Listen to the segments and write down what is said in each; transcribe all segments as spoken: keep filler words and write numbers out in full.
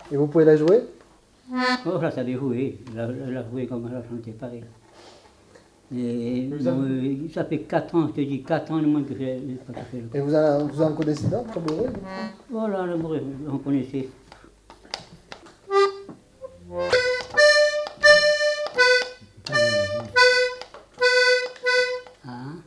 Et vous pouvez la jouer? Oh, là, ça avait joué. La, la joué comme elle a chanté, pareil. Et Vous bon, avez- euh, ça fait quatre ans, je te dis, quatre ans le moins que j'ai j'ai pas fait le Et vous en, vous en connaissez d'autres, tambourins? Voilà, le bruit, on connaissait. Ah.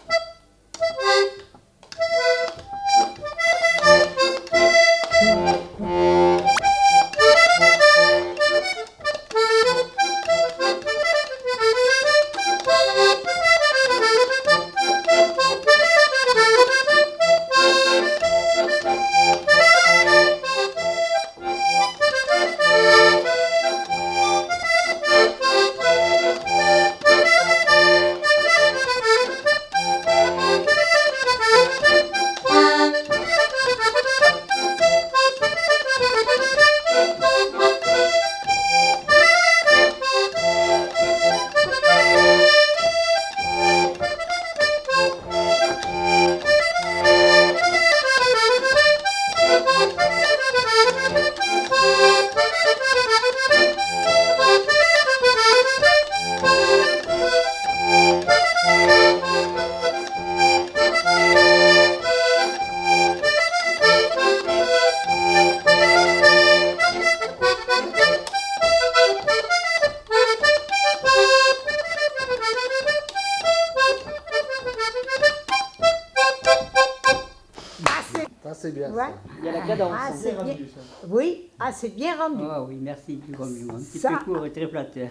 Ça, c'est bien. Ouais. Ça. Il y a la cadence. Ah, C'est c'est bien. rendu, ça. Oui, ah, c'est bien rendu. Ah oui, merci du compliment. Un petit Ça- peu court et très flatteur.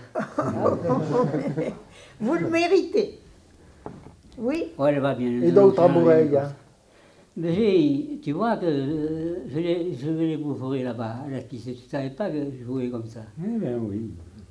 Vous le méritez. Oui. Oh, elle va bien. Et d'autres tambourins, il y a? Mais j'ai- tu vois que euh, je, les- je vais les bouffer là-bas à la piste. Tu ne savais pas que je jouais comme ça. Eh bien oui.